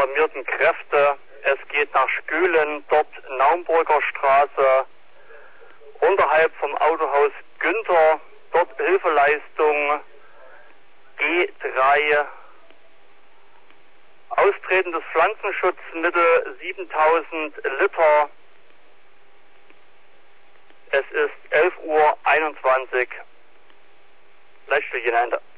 alarmierten Kräfte. Es geht nach Skülen, dort Naumburger Straße, unterhalb vom Autohaus Günther, dort Hilfeleistung G3. Austretendes Pflanzenschutzmittel 7000 Liter. Es ist 11:21 Uhr. Leitstückchen Ende.